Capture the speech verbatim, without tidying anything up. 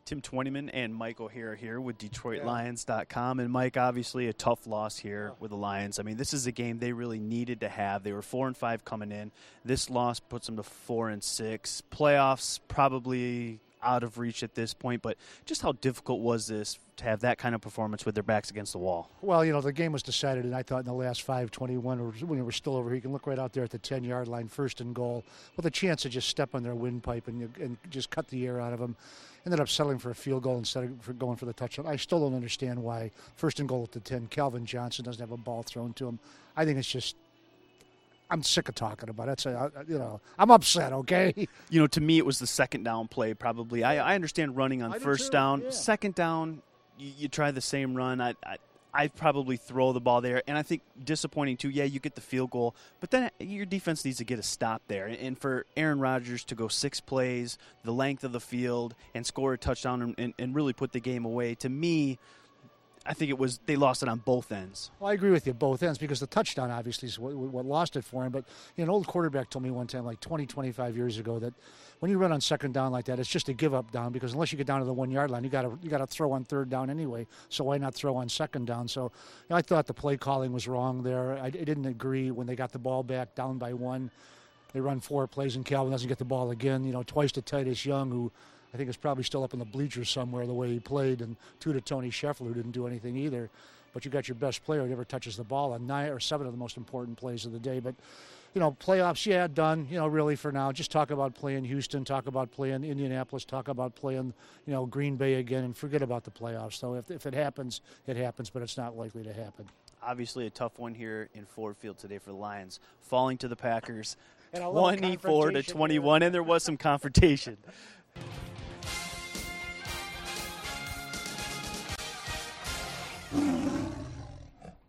Tim Twentyman and Mike O'Hara here with Detroit Yeah. Lions dot com. And, Mike, obviously a tough loss here with the Lions. I mean, this is a game they really needed to have. They were four and five coming in. This loss puts them to four and six. Playoffs probably out of reach at this point, but just how difficult was this to have that kind of performance with their backs against the wall? Well, you know, the game was decided, and I thought in the last five twenty-one, or when we were still over here, you can look right out there at the ten-yard line, first and goal, with a chance to just step on their windpipe and, and just cut the air out of them. Ended up settling for a field goal instead of for going for the touchdown. I still don't understand why first and goal at the ten, Calvin Johnson doesn't have a ball thrown to him. I think it's just, I'm sick of talking about it. So, you know, I'm upset, okay? You know, to me, it was the second down play probably. I, I understand running on I do first too, down. yeah. Second down, you, you try the same run. I, I I'd probably throw the ball there. And I think disappointing, too. Yeah, you get the field goal. But then your defense needs to get a stop there. And for Aaron Rodgers to go six plays, the length of the field, and score a touchdown and, and, and really put the game away, to me, I think it was they lost it on both ends. Well, I agree with you both ends because the touchdown obviously is what, what lost it for him. But you know, an old quarterback told me one time, like twenty, twenty-five years ago, that when you run on second down like that, it's just a give up down because unless you get down to the one yard line, you got to you got to throw on third down anyway. So why not throw on second down? So you know, I thought the play calling was wrong there. I, I didn't agree when they got the ball back down by one. They run four plays and Calvin doesn't get the ball again. You know, twice to Titus Young, who I think is probably still up in the bleachers somewhere the way he played, and two to Tony Scheffler, who didn't do anything either. But you got your best player who never touches the ball on nine or seven of the most important plays of the day. But, you know, playoffs, yeah, done, you know, really for now. Just talk about playing Houston, talk about playing Indianapolis, talk about playing, you know, Green Bay again, and forget about the playoffs. So if, if it happens, it happens, but it's not likely to happen. Obviously a tough one here in Ford Field today for the Lions, falling to the Packers And a little twenty-four to confrontation twenty-one, and there was some confrontation.